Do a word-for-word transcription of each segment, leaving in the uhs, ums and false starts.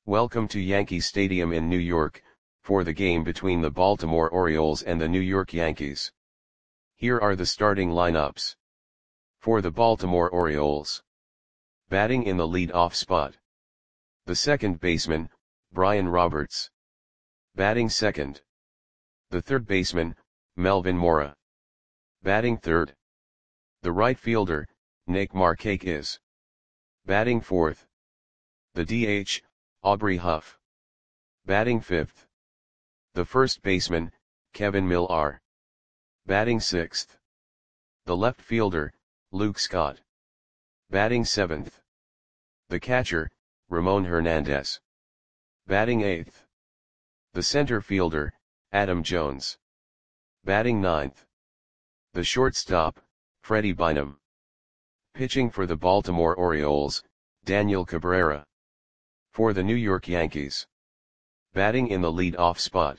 Welcome to Yankee Stadium in New York, for the game between the Baltimore Orioles and the New York Yankees. Here are the starting lineups. For the Baltimore Orioles. Batting in the lead-off spot. The second baseman, Brian Roberts. Batting second. The third baseman, Melvin Mora. Batting third. The right fielder, Nick Markakis. Batting fourth. The D H, Aubrey Huff. Batting fifth. The first baseman, Kevin Millar. Batting sixth. The left fielder, Luke Scott. Batting seventh. The catcher, Ramon Hernandez. Batting eighth. The center fielder, Adam Jones. Batting ninth. The shortstop, Freddie Bynum. Pitching for the Baltimore Orioles, Daniel Cabrera. For the New York Yankees. Batting in the lead-off spot.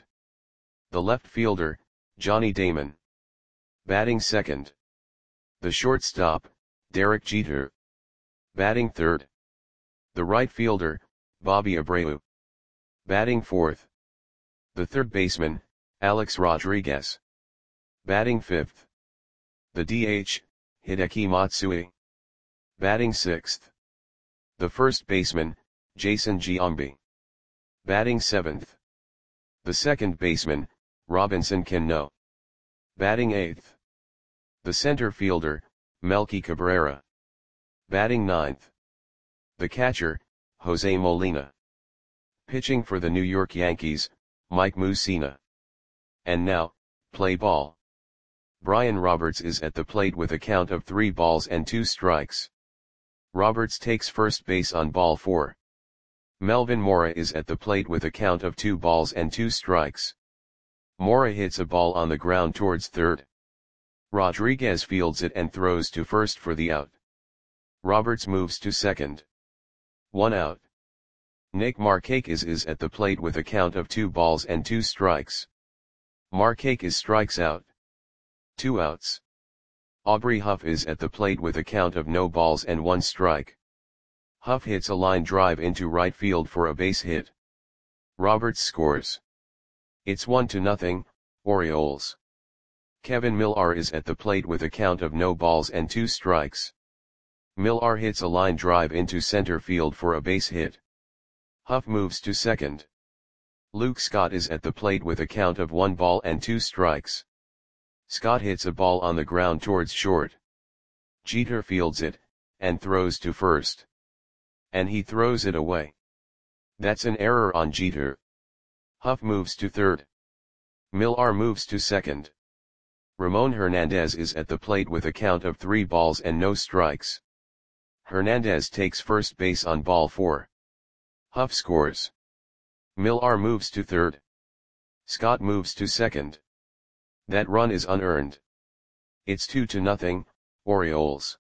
The left fielder, Johnny Damon. Batting second. The shortstop, Derek Jeter. Batting third. The right fielder, Bobby Abreu. Batting fourth. The third baseman, Alex Rodriguez. Batting fifth. The D H, Hideki Matsui. Batting sixth. The first baseman, Jason Giambi. Batting seventh. The second baseman, Robinson Cano. Batting eighth. The center fielder, Melky Cabrera. Batting ninth. The catcher, Jose Molina. Pitching for the New York Yankees, Mike Mussina. And now, play ball. Brian Roberts is at the plate with a count of three balls and two strikes. Roberts takes first base on ball four. Melvin Mora is at the plate with a count of two balls and two strikes. Mora hits a ball on the ground towards third. Rodriguez fields it and throws to first for the out. Roberts moves to second. One out. Nick Markakis is at the plate with a count of two balls and two strikes. Markakis strikes out. Two outs. Aubrey Huff is at the plate with a count of no balls and one strike. Huff hits a line drive into right field for a base hit. Roberts scores. It's one to nothing, Orioles. Kevin Millar is at the plate with a count of no balls and two strikes. Millar hits a line drive into center field for a base hit. Huff moves to second. Luke Scott is at the plate with a count of one ball and two strikes. Scott hits a ball on the ground towards short. Jeter fields it, and throws to first. And he throws it away. That's an error on Jeter. Huff moves to third. Millar moves to second. Ramon Hernandez is at the plate with a count of three balls and no strikes. Hernandez takes first base on ball four. Huff scores. Millar moves to third. Scott moves to second. That run is unearned. It's two to nothing, Orioles.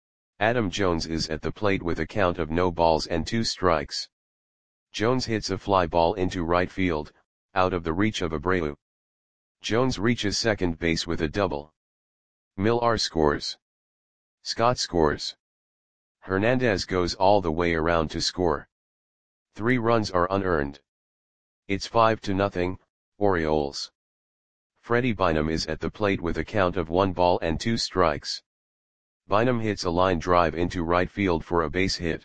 Adam Jones is at the plate with a count of no balls and two strikes. Jones hits a fly ball into right field, out of the reach of Abreu. Jones reaches second base with a double. Millar scores. Scott scores. Hernandez goes all the way around to score. Three runs are unearned. It's five to nothing, Orioles. Freddie Bynum is at the plate with a count of one ball and two strikes. Bynum hits a line drive into right field for a base hit.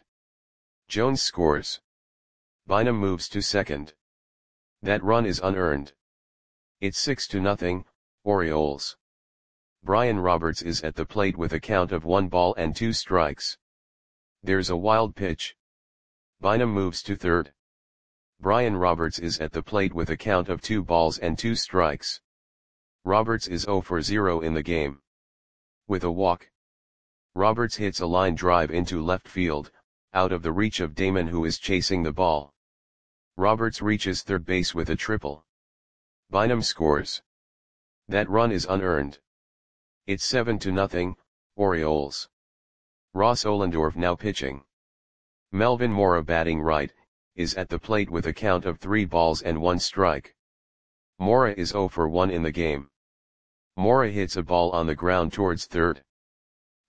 Jones scores. Bynum moves to second. That run is unearned. It's six to nothing, Orioles. Brian Roberts is at the plate with a count of one ball and two strikes. There's a wild pitch. Bynum moves to third. Brian Roberts is at the plate with a count of two balls and two strikes. Roberts is zero for zero in the game. With a walk. Roberts hits a line drive into left field, out of the reach of Damon who is chasing the ball. Roberts reaches third base with a triple. Bynum scores. That run is unearned. It's seven to nothing, Orioles. Ross Ohlendorf now pitching. Melvin Mora batting right, is at the plate with a count of three balls and one strike. Mora is zero for one in the game. Mora hits a ball on the ground towards third.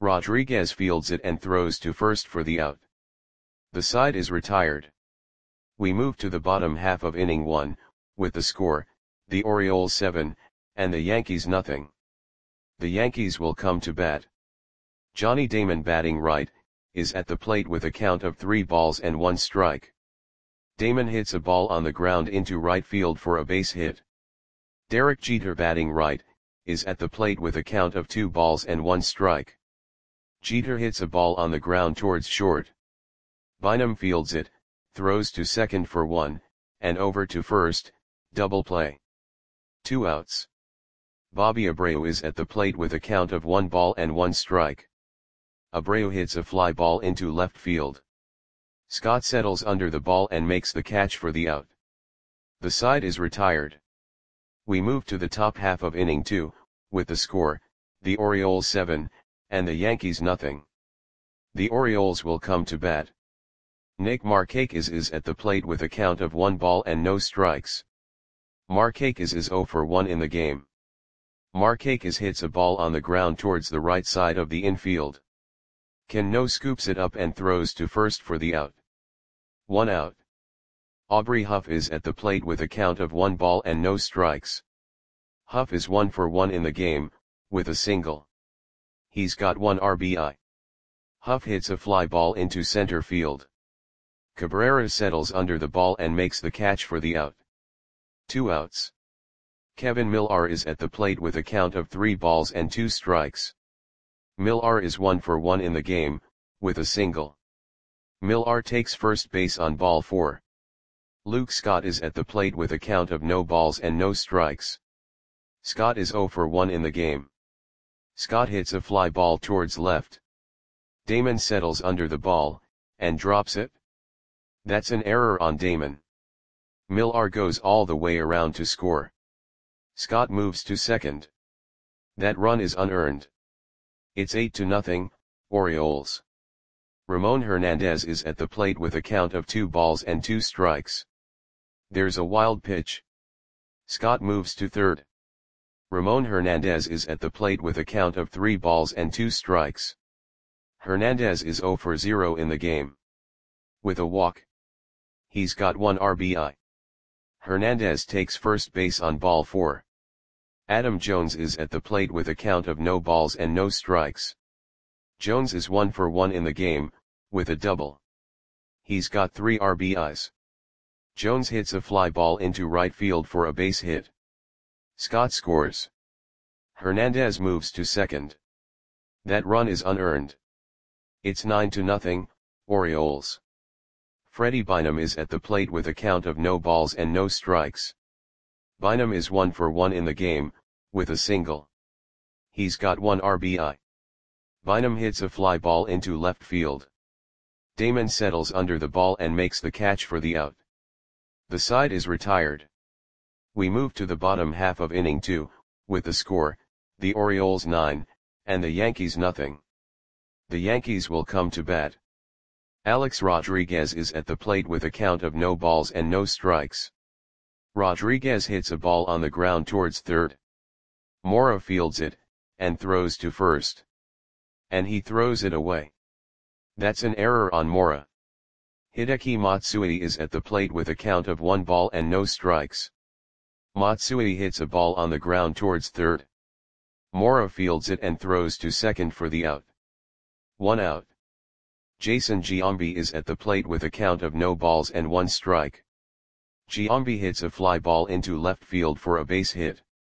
Rodriguez fields it and throws to first for the out. The side is retired. We move to the bottom half of inning one, with the score, the Orioles seven, and the Yankees nothing. The Yankees will come to bat. Johnny Damon, batting right, is at the plate with a count of three balls and one strike. Damon hits a ball on the ground into right field for a base hit. Derek Jeter, batting right, is at the plate with a count of two balls and one strike. Jeter hits a ball on the ground towards short. Bynum fields it, throws to second for one, and over to first, double play. Two outs. Bobby Abreu is at the plate with a count of one ball and one strike. Abreu hits a fly ball into left field. Scott settles under the ball and makes the catch for the out. The side is retired. We move to the top half of inning two, with the score, the Orioles seven, and the Yankees nothing. The Orioles will come to bat. Nick Markakis is at the plate with a count of one ball and no strikes. Markakis is zero for one in the game. Markakis hits a ball on the ground towards the right side of the infield. Cano scoops it up and throws to first for the out. One out. Aubrey Huff is at the plate with a count of one ball and no strikes. Huff is one for one in the game, with a single. He's got one R B I. Huff hits a fly ball into center field. Cabrera settles under the ball and makes the catch for the out. Two outs. Kevin Millar is at the plate with a count of three balls and two strikes. Millar is one for one in the game, with a single. Millar takes first base on ball four. Luke Scott is at the plate with a count of no balls and no strikes. Scott is zero for one in the game. Scott hits a fly ball towards left. Damon settles under the ball, and drops it. That's an error on Damon. Millar goes all the way around to score. Scott moves to second. That run is unearned. It's eight to nothing, Orioles. Ramon Hernandez is at the plate with a count of two balls and two strikes. There's a wild pitch. Scott moves to third. Ramon Hernandez is at the plate with a count of three balls and two strikes. Hernandez is zero for zero in the game. With a walk. He's got one R B I. Hernandez takes first base on ball four. Adam Jones is at the plate with a count of no balls and no strikes. Jones is one for one in the game, with a double. He's got three R B Is. Jones hits a fly ball into right field for a base hit. Scott scores. Hernandez moves to second. That run is unearned. It's nine to nothing, Orioles. Freddie Bynum is at the plate with a count of no balls and no strikes. Bynum is one for one in the game, with a single. He's got one R B I. Bynum hits a fly ball into left field. Damon settles under the ball and makes the catch for the out. The side is retired. We move to the bottom half of inning two, with the score, the Orioles nine, and the Yankees nothing. The Yankees will come to bat. Alex Rodriguez is at the plate with a count of no balls and no strikes. Rodriguez hits a ball on the ground towards third. Mora fields it, and throws to first. And he throws it away. That's an error on Mora. Hideki Matsui is at the plate with a count of one ball and no strikes. Matsui hits a ball on the ground towards third. Mora fields it and throws to second for the out. One out. Jason Giambi is at the plate with a count of no balls and one strike. Giambi hits a fly ball into left field for a base hit.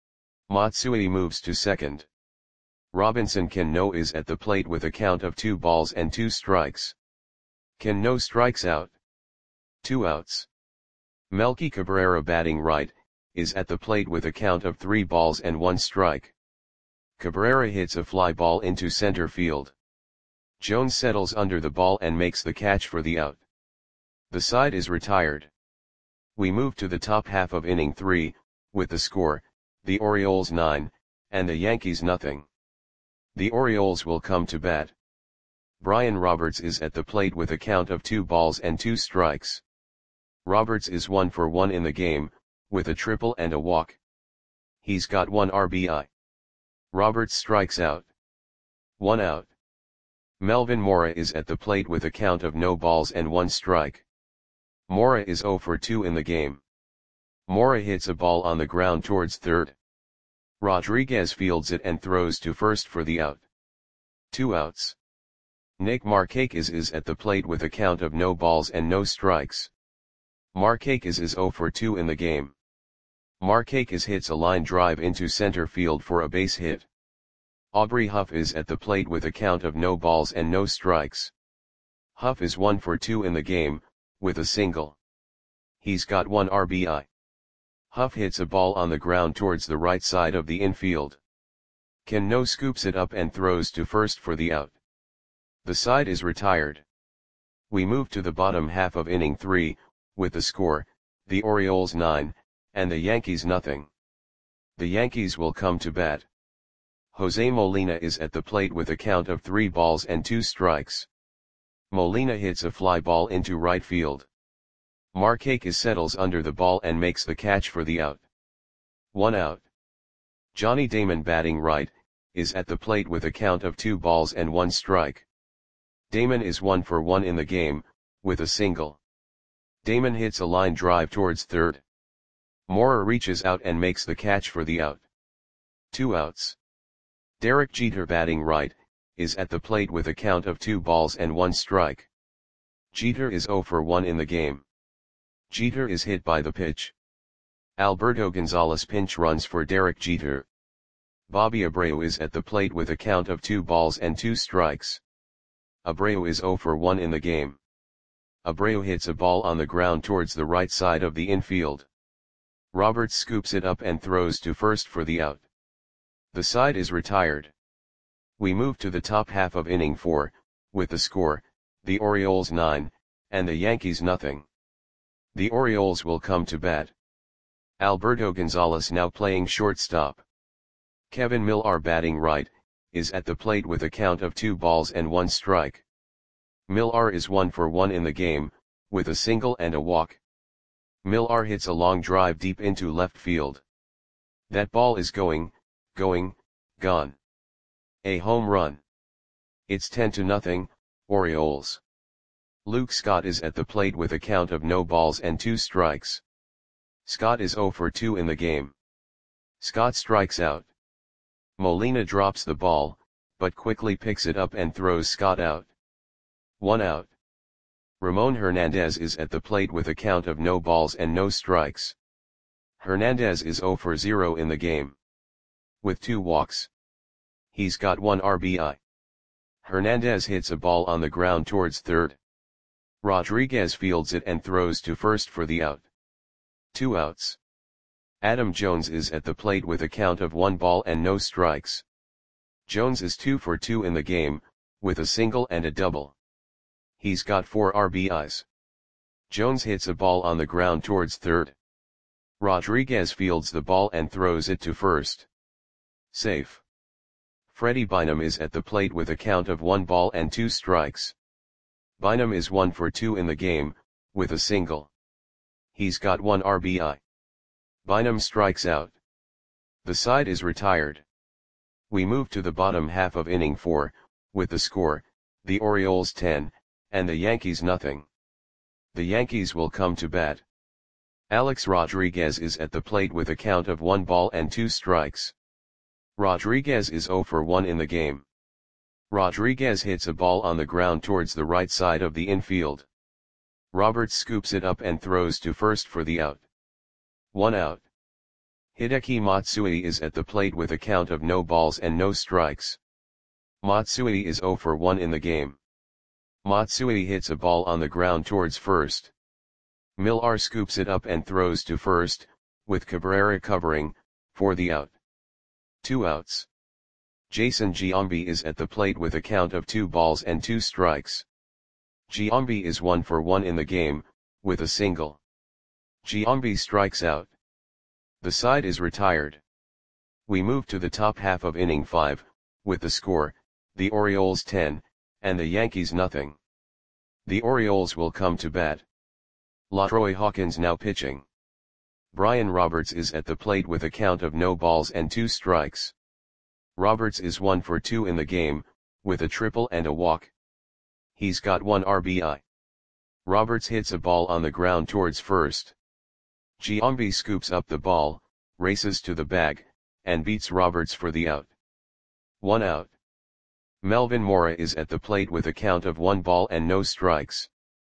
Matsui moves to second. Robinson Cano is at the plate with a count of two balls and two strikes. Cano strikes out. Two outs. Melky Cabrera, batting right, is at the plate with a count of three balls and one strike. Cabrera hits a fly ball into center field. Jones settles under the ball and makes the catch for the out. The side is retired. We move to the top half of inning three, with the score, the Orioles nine, and the Yankees nothing. The Orioles will come to bat. Brian Roberts is at the plate with a count of two balls and two strikes. Roberts is one for one in the game, with a triple and a walk. He's got one R B I. Roberts strikes out. One out. Melvin Mora is at the plate with a count of no balls and one strike. Mora is zero for two in the game. Mora hits a ball on the ground towards third. Rodriguez fields it and throws to first for the out. Two outs. Nick Markakis is at the plate with a count of no balls and no strikes. Markakis is zero for two in the game. Markakis hits a line drive into center field for a base hit. Aubrey Huff is at the plate with a count of no balls and no strikes. Huff is one for two in the game, with a single. He's got one R B I. Huff hits a ball on the ground towards the right side of the infield. Cano scoops it up and throws to first for the out. The side is retired. We move to the bottom half of inning three, with the score, the Orioles nine, and the Yankees nothing. The Yankees will come to bat. Jose Molina is at the plate with a count of three balls and two strikes. Molina hits a fly ball into right field. Markakis settles under the ball and makes the catch for the out. One out. Johnny Damon, batting right, is at the plate with a count of two balls and one strike. Damon is one for one in the game, with a single. Damon hits a line drive towards third. Mora reaches out and makes the catch for the out. Two outs. Derek Jeter, batting right, is at the plate with a count of two balls and one strike. Jeter is zero for one in the game. Jeter is hit by the pitch. Alberto Gonzalez pinch runs for Derek Jeter. Bobby Abreu is at the plate with a count of two balls and two strikes. Abreu is zero for one in the game. Abreu hits a ball on the ground towards the right side of the infield. Roberts scoops it up and throws to first for the out. The side is retired. We move to the top half of inning four, with the score, the Orioles nine, and the Yankees nothing. The Orioles will come to bat. Alberto Gonzalez, now playing shortstop. Kevin Millar, batting right, is at the plate with a count of two balls and one strike. Millar is one for one in the game, with a single and a walk. Millar hits a long drive deep into left field. That ball is going, going, gone. A home run. It's ten to nothing, Orioles. Luke Scott is at the plate with a count of no balls and two strikes. Scott is zero for two in the game. Scott strikes out. Molina drops the ball, but quickly picks it up and throws Scott out. One out. Ramon Hernandez is at the plate with a count of no balls and no strikes. Hernandez is zero for zero in the game. With two walks. He's got one R B I. Hernandez hits a ball on the ground towards third. Rodriguez fields it and throws to first for the out. Two outs. Adam Jones is at the plate with a count of one ball and no strikes. Jones is two for two in the game, with a single and a double. He's got four R B Is. Jones hits a ball on the ground towards third. Rodriguez fields the ball and throws it to first. Safe. Freddie Bynum is at the plate with a count of one ball and two strikes. Bynum is one for two in the game, with a single. He's got one R B I. Bynum strikes out. The side is retired. We move to the bottom half of inning four, with the score, the Orioles ten, and the Yankees nothing. The Yankees will come to bat. Alex Rodriguez is at the plate with a count of one ball and two strikes. Rodriguez is zero for one in the game. Rodriguez hits a ball on the ground towards the right side of the infield. Roberts scoops it up and throws to first for the out. One out. Hideki Matsui is at the plate with a count of no balls and no strikes. Matsui is zero for one in the game. Matsui hits a ball on the ground towards first. Millar scoops it up and throws to first, with Cabrera covering, for the out. Two outs. Jason Giambi is at the plate with a count of two balls and two strikes. Giambi is one for one in the game, with a single. Giambi strikes out. The side is retired. We move to the top half of inning five, with the score, the Orioles ten, and the Yankees nothing. The Orioles will come to bat. LaTroy Hawkins now pitching. Brian Roberts is at the plate with a count of no balls and two strikes. Roberts is one for two in the game, with a triple and a walk. He's got one R B I. Roberts hits a ball on the ground towards first. Giambi scoops up the ball, races to the bag, and beats Roberts for the out. One out. Melvin Mora is at the plate with a count of one ball and no strikes.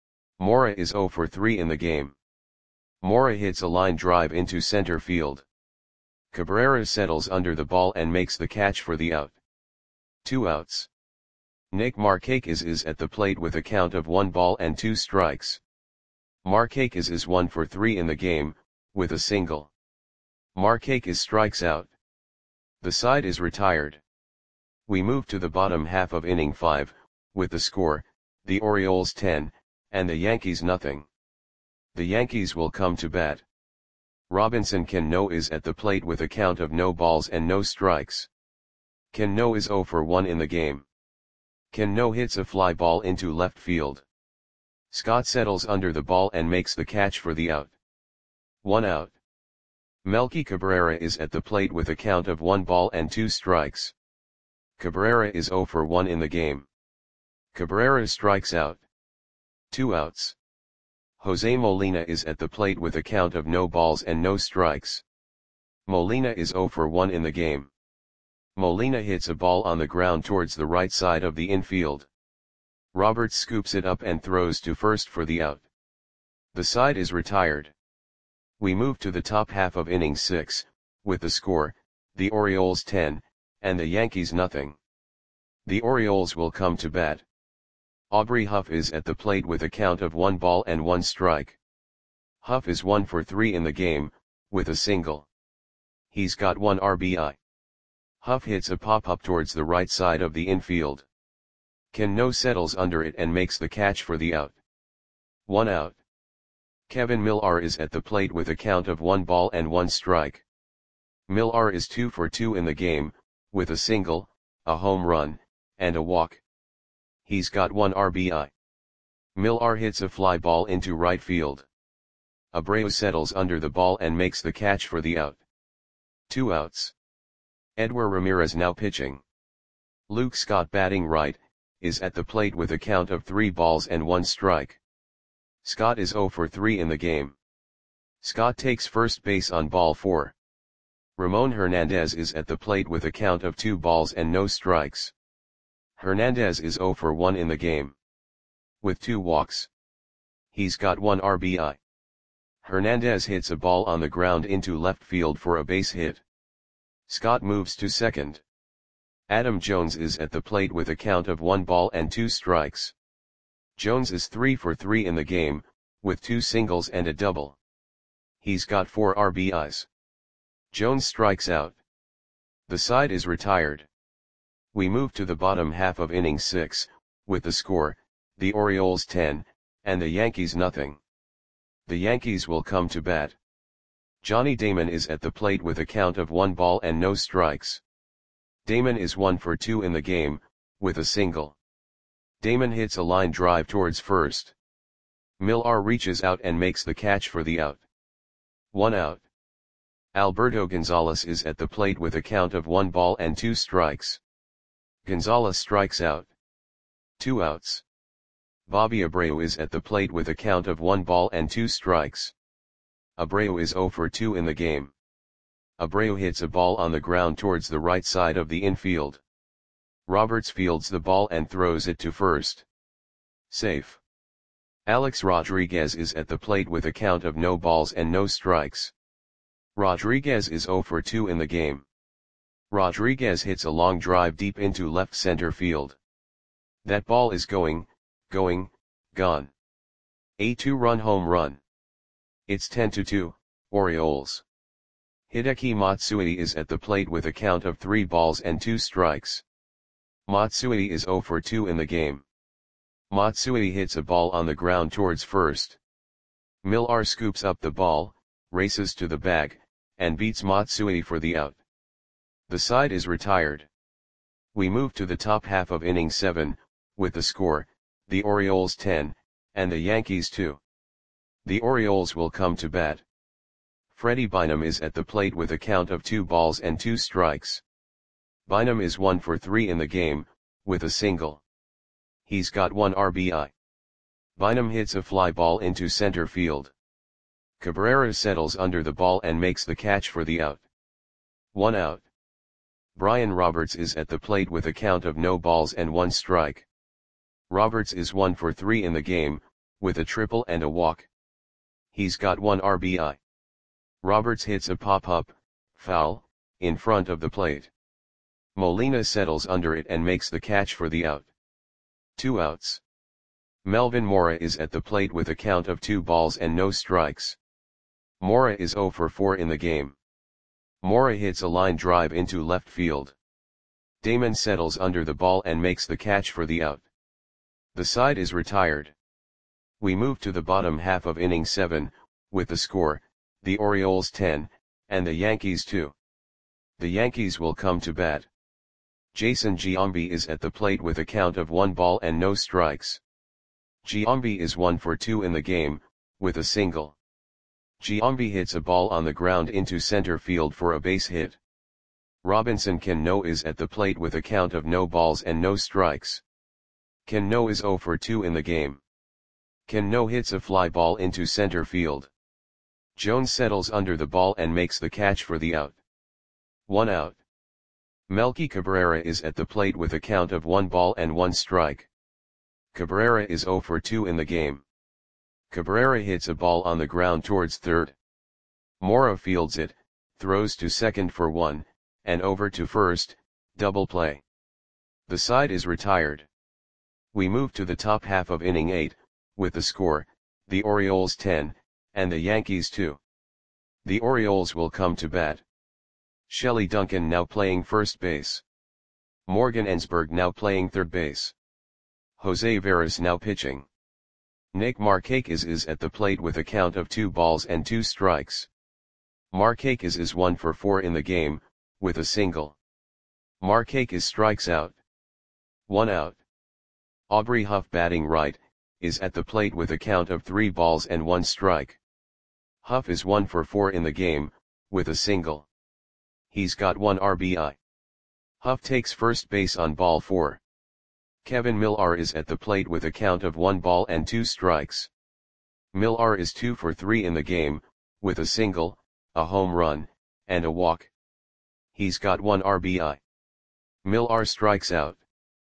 Mora is zero for three in the game. Mora hits a line drive into center field. Cabrera settles under the ball and makes the catch for the out. Two outs. Nick Markakis is at the plate with a count of one ball and two strikes. Markakis is one for three in the game, with a single. Markakis strikes out. The side is retired. We move to the bottom half of inning five, with the score, the Orioles ten, and the Yankees nothing. The Yankees will come to bat. Robinson Cano is at the plate with a count of no balls and no strikes. Cano is zero for one in the game. Cano hits a fly ball into left field. Scott settles under the ball and makes the catch for the out. One out. Melky Cabrera is at the plate with a count of one ball and two strikes. Cabrera is zero for one in the game. Cabrera strikes out. Two outs. Jose Molina is at the plate with a count of no balls and no strikes. Molina is zero for one in the game. Molina hits a ball on the ground towards the right side of the infield. Roberts scoops it up and throws to first for the out. The side is retired. We move to the top half of inning six, with the score, the Orioles ten, and the Yankees nothing. The Orioles will come to bat. Aubrey Huff is at the plate with a count of one ball and one strike. Huff is one for three in the game, with a single. He's got one R B I. Huff hits a pop-up towards the right side of the infield. Cano settles under it and makes the catch for the out. One out. Kevin Millar is at the plate with a count of one ball and one strike. Millar is two for two in the game, with a single, a home run, and a walk. He's got one R B I. Millar hits a fly ball into right field. Abreu settles under the ball and makes the catch for the out. Two outs. Edward Ramirez now pitching. Luke Scott batting right, is at the plate with a count of three balls and one strike. Scott is zero for three in the game. Scott takes first base on ball four. Ramon Hernandez is at the plate with a count of two balls and no strikes. Hernandez is zero for one in the game. With two walks. He's got one R B I. Hernandez hits a ball on the ground into left field for a base hit. Scott moves to second. Adam Jones is at the plate with a count of one ball and two strikes. Jones is three for three in the game, with two singles and a double. He's got four R B Is. Jones strikes out. The side is retired. We move to the bottom half of inning six, with the score, the Orioles ten, and the Yankees nothing. The Yankees will come to bat. Johnny Damon is at the plate with a count of one ball and no strikes. Damon is one for two in the game, with a single. Damon hits a line drive towards first. Millar reaches out and makes the catch for the out. One out. Alberto Gonzalez is at the plate with a count of one ball and two strikes. Gonzalez strikes out. Two outs. Bobby Abreu is at the plate with a count of one ball and two strikes. Abreu is zero for two in the game. Abreu hits a ball on the ground towards the right side of the infield. Roberts fields the ball and throws it to first. Safe. Alex Rodriguez is at the plate with a count of no balls and no strikes. Rodriguez is zero for two in the game. Rodriguez hits a long drive deep into left center field. That ball is going, going, gone. A two-run home run. It's ten to two, Orioles. Hideki Matsui is at the plate with a count of three balls and two strikes. Matsui is zero for two in the game. Matsui hits a ball on the ground towards first. Millar scoops up the ball, races to the bag, and beats Matsui for the out. The side is retired. We move to the top half of inning seven, with the score, the Orioles ten, and the Yankees two. The Orioles will come to bat. Freddie Bynum is at the plate with a count of two balls and two strikes. Bynum is one for three in the game, with a single. He's got one R B I. Bynum hits a fly ball into center field. Cabrera settles under the ball and makes the catch for the out. One out. Brian Roberts is at the plate with a count of no balls and one strike. Roberts is one for three in the game, with a triple and a walk. He's got one R B I. Roberts hits a pop-up, foul, in front of the plate. Molina settles under it and makes the catch for the out. Two outs. Melvin Mora is at the plate with a count of two balls and no strikes. Mora is zero for four in the game. Mora hits a line drive into left field. Damon settles under the ball and makes the catch for the out. The side is retired. We move to the bottom half of inning seven, with the score, the Orioles ten, and the Yankees two. The Yankees will come to bat. Jason Giambi is at the plate with a count of one ball and no strikes. Giambi is one for two in the game, with a single. Giambi hits a ball on the ground into center field for a base hit. Robinson Cano is at the plate with a count of no balls and no strikes. Cano is zero for two in the game. Cano hits a fly ball into center field. Jones settles under the ball and makes the catch for the out. One out. Melky Cabrera is at the plate with a count of one ball and one strike. Cabrera is zero for two in the game. Cabrera hits a ball on the ground towards third. Mora fields it, throws to second for one, and over to first, double play. The side is retired. We move to the top half of inning eight, with the score, the Orioles ten, and the Yankees two. The Orioles will come to bat. Shelley Duncan now playing first base. Morgan Ensberg now playing third base. Jose Veras now pitching. Nick Markakis is at the plate with a count of two balls and two strikes. Markakis is one for four in the game, with a single. Markakis strikes out. One out. Aubrey Huff batting right, is at the plate with a count of three balls and one strike. Huff is one for four in the game, with a single. He's got one R B I. Huff takes first base on ball four. Kevin Millar is at the plate with a count of one ball and two strikes. Millar is two for three in the game, with a single, a home run, and a walk. He's got one R B I. Millar strikes out.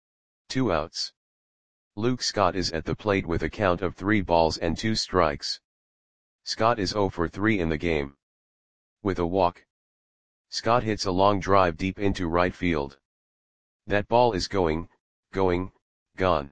Two outs. Luke Scott is at the plate with a count of three balls and two strikes. Scott is zero for three in the game. With a walk. Scott hits a long drive deep into right field. That ball is going, going, gone.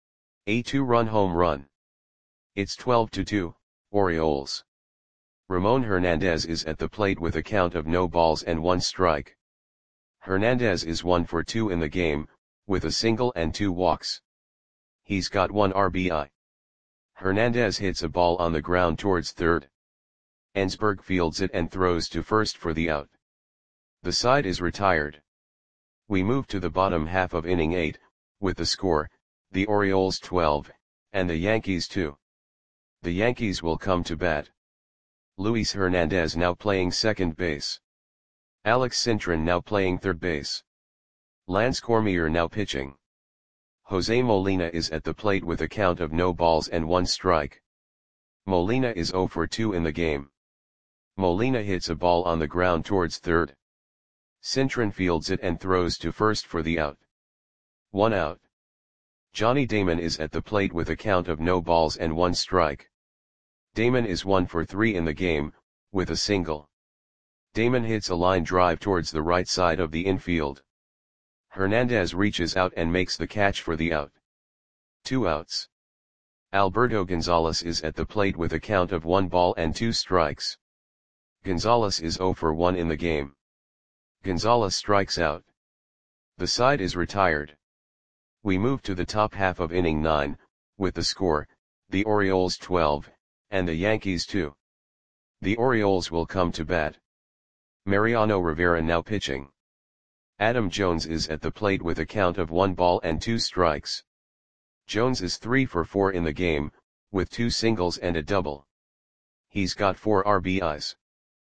A two-run home run. It's twelve to two, Orioles. Ramon Hernandez is at the plate with a count of no balls and one strike. Hernandez is one for two in the game, with a single and two walks. He's got one R B I. Hernandez hits a ball on the ground towards third. Ensberg fields it and throws to first for the out. The side is retired. We move to the bottom half of inning eight, with the score, the Orioles twelve, and the Yankees two. The Yankees will come to bat. Luis Hernandez now playing second base. Alex Cintron now playing third base. Lance Cormier now pitching. Jose Molina is at the plate with a count of no balls and one strike. Molina is zero for two in the game. Molina hits a ball on the ground towards third. Cintron fields it and throws to first for the out. One out. Johnny Damon is at the plate with a count of no balls and one strike. Damon is one for three in the game, with a single. Damon hits a line drive towards the right side of the infield. Hernandez reaches out and makes the catch for the out. Two outs. Alberto Gonzalez is at the plate with a count of one ball and two strikes. Gonzalez is zero for one in the game. Gonzalez strikes out. The side is retired. We move to the top half of inning nine, with the score, the Orioles twelve, and the Yankees two. The Orioles will come to bat. Mariano Rivera now pitching. Adam Jones is at the plate with a count of one ball and two strikes. Jones is three for four in the game, with two singles and a double. He's got four R B Is.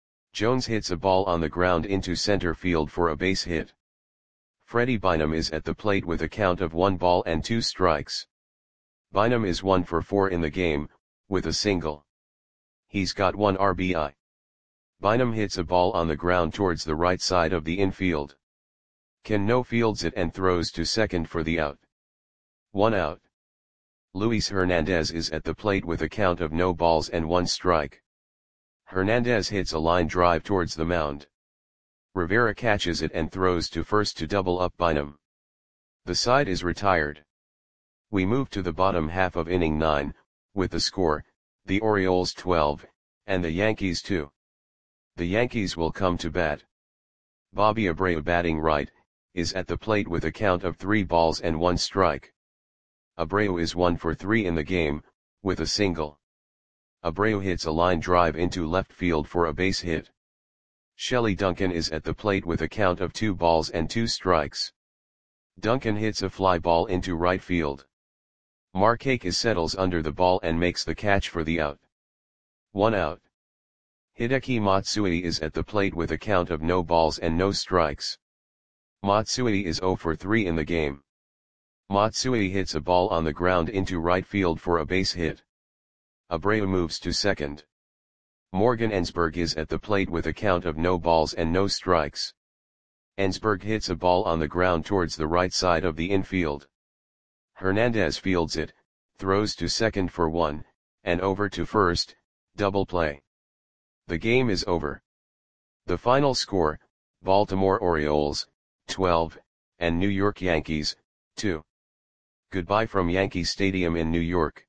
Jones hits a ball on the ground into center field for a base hit. Freddie Bynum is at the plate with a count of one ball and two strikes. Bynum is one for four in the game, with a single. He's got one R B I. Bynum hits a ball on the ground towards the right side of the infield. Cano fields it and throws to second for the out. One out. Luis Hernandez is at the plate with a count of no balls and one strike. Hernandez hits a line drive towards the mound. Rivera catches it and throws to first to double up Bynum. The side is retired. We move to the bottom half of inning nine, with the score, the Orioles twelve, and the Yankees two. The Yankees will come to bat. Bobby Abreu, batting right, is at the plate with a count of three balls and one strike. Abreu is one for three in the game, with a single. Abreu hits a line drive into left field for a base hit. Shelley Duncan is at the plate with a count of two balls and two strikes. Duncan hits a fly ball into right field. Markakis settles under the ball and makes the catch for the out. One out. Hideki Matsui is at the plate with a count of no balls and no strikes. Matsui is zero for three in the game. Matsui hits a ball on the ground into right field for a base hit. Abreu moves to second. Morgan Ensberg is at the plate with a count of no balls and no strikes. Ensberg hits a ball on the ground towards the right side of the infield. Hernandez fields it, throws to second for one, and over to first, double play. The game is over. The final score, Baltimore Orioles, twelve, and New York Yankees, two. Goodbye from Yankee Stadium in New York.